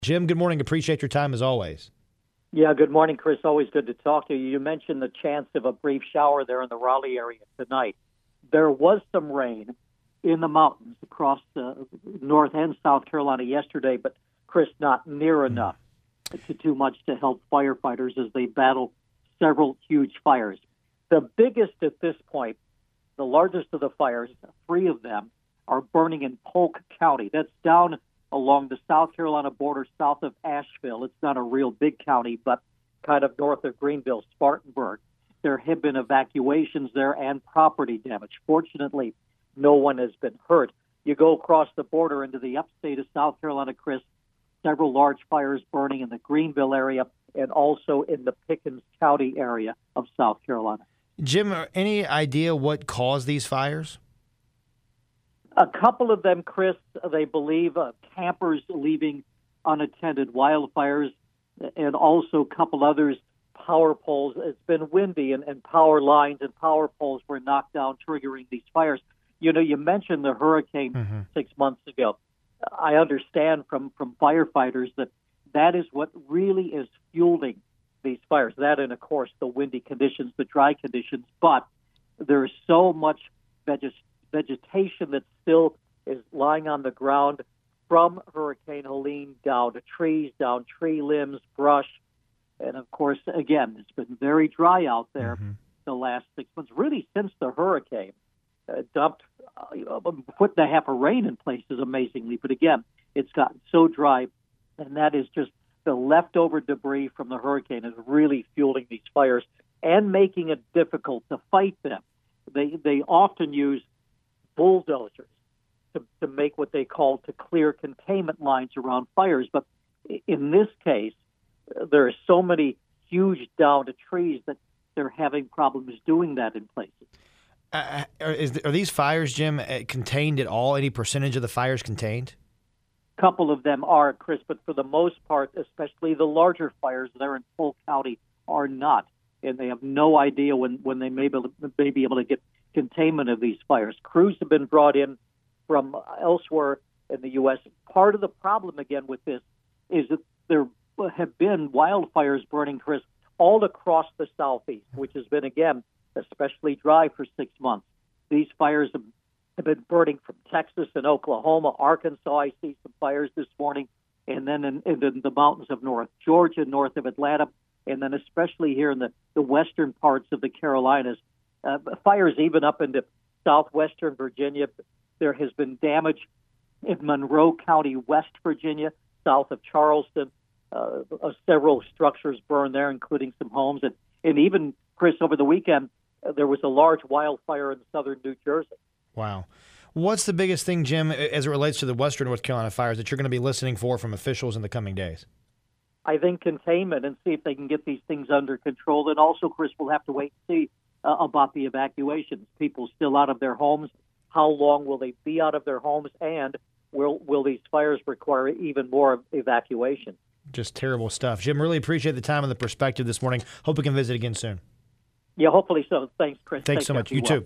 Jim, good morning. Appreciate your time as always. Yeah, good morning, Chris. Always good to talk to you. You mentioned the chance of a brief shower there in the Raleigh area tonight. There was some rain in the mountains across North and South Carolina yesterday, but, Chris, not near enough to too much to help firefighters as they battle several huge fires. The biggest at this point, the largest of the fires, 3 of them, are burning in Polk County. That's down along the South Carolina border south of Asheville. It's not a real big county, but kind of north of Greenville, Spartanburg. There have been evacuations there and property damage. Fortunately, no one has been hurt. You go across the border into the upstate of South Carolina, Chris, several large fires burning in the Greenville area and also in the Pickens County area of South Carolina. Jim, any idea what caused these fires? A couple of them, Chris, they believe campers leaving unattended wildfires, and also a couple others, power poles. It's been windy, and power lines and power poles were knocked down, triggering these fires. You know, you mentioned the hurricane 6 months ago. I understand from firefighters that is what really is fueling these fires. That and, of course, the windy conditions, the dry conditions. But there is so much vegetation that still is lying on the ground from Hurricane Helene down to trees, down tree limbs, brush. And, of course, again, it's been very dry out there the last 6 months, really since the hurricane. Dumped a foot and a half of rain in places, amazingly. But, again, it's gotten so dry, and that is just the leftover debris from the hurricane is really fueling these fires and making it difficult to fight them. They often use bulldozers to make what they call to clear containment lines around fires. But in this case, there are so many huge downed trees that they're having problems doing that in places. Are these fires, Jim, contained at all? Any percentage of the fires contained? A couple of them are, Chris, but for the most part, especially the larger fires there in Polk County, are not. And they have no idea when they may be able to get containment of these fires. Crews have been brought in from elsewhere in the U.S. Part of the problem, again, with this is that there have been wildfires burning, Chris, all across the Southeast, which has been, again, especially dry for 6 months. These fires have been burning from Texas and Oklahoma, Arkansas. I see some fires this morning, and then in the mountains of North Georgia, north of Atlanta, and then especially here in the western parts of the Carolinas. Fires even up into southwestern Virginia. There has been damage in Monroe County, West Virginia, south of Charleston. Several structures burned there, including some homes. And even, Chris, over the weekend, there was a large wildfire in southern New Jersey. Wow. What's the biggest thing, Jim, as it relates to the western North Carolina fires that you're going to be listening for from officials in the coming days? I think containment and see if they can get these things under control. And also, Chris, we'll have to wait and see about the evacuations. People still out of their homes. How long will they be out of their homes? And will these fires require even more evacuation? Just terrible stuff. Jim, really appreciate the time and the perspective this morning. Hope we can visit again soon. Yeah, hopefully so. Thanks, Chris. Thanks so much. You too.